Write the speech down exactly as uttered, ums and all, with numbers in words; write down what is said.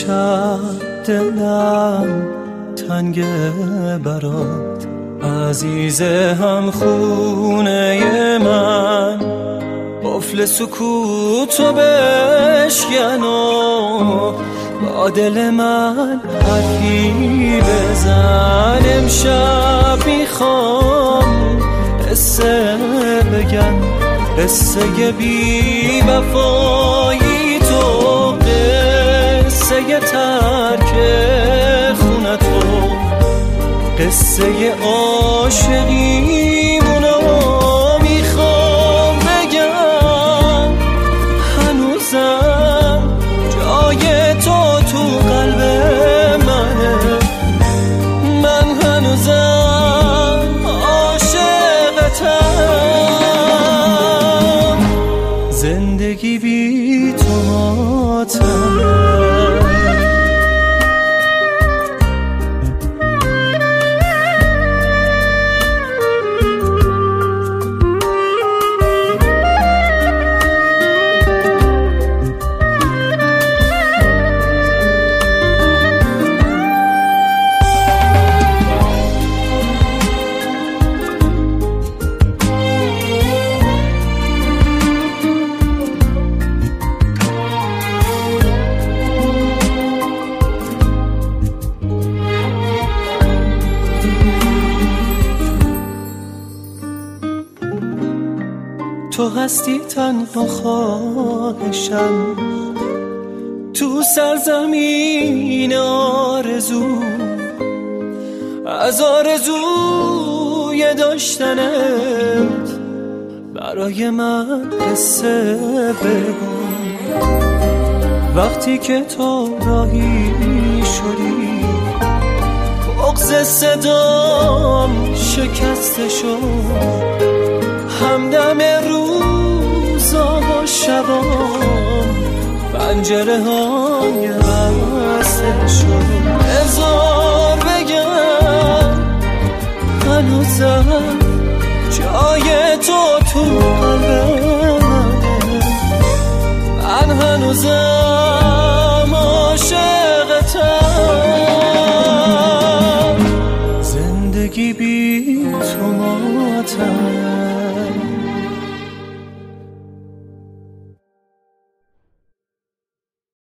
امشب دلم تنگ برات، عزیز هم خونه من، قفل سکوتو بشکن و با دل من حرفی بزن. امشب میخوام قصه بگم، قصه بی وفایی تو، قصه ترک خونه تو، قصه عاشقیمونو میخوام بگم. هنوزم جای تو تو قلب منه، من هنوزم عاشقتم. زندگی بی تو ماتمه. تو هستی تنها خواهشم تو سرزمین آرزو، از آرزوی داشتنت برای من قصه بگو. وقتی که تو راهی شدی بغض صدام شکسته شد، همدم روزا و شبام پنجره های بسته شد. هزار بگم هنوزم جای تو تو قلب منه، من هنوزم